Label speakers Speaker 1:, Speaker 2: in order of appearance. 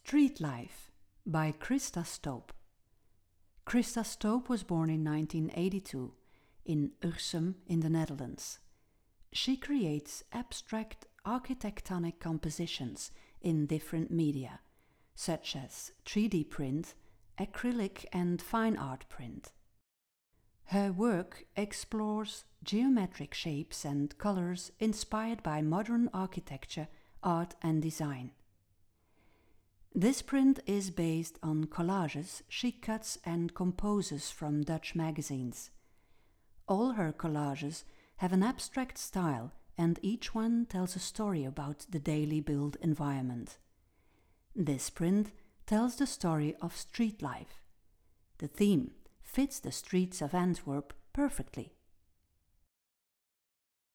Speaker 1: Street Life by Christa Stoop. Christa Stoop was born in 1982 in Ursum in the Netherlands. She creates abstract architectonic compositions in different media, such as 3D print, acrylic and fine art print. Her work explores geometric shapes and colors inspired by modern architecture, art and design. This print is based on collages she cuts and composes from Dutch magazines. All her collages have an abstract style and each one tells a story about the daily built environment. This print tells the story of street life. The theme fits the streets of Antwerp perfectly.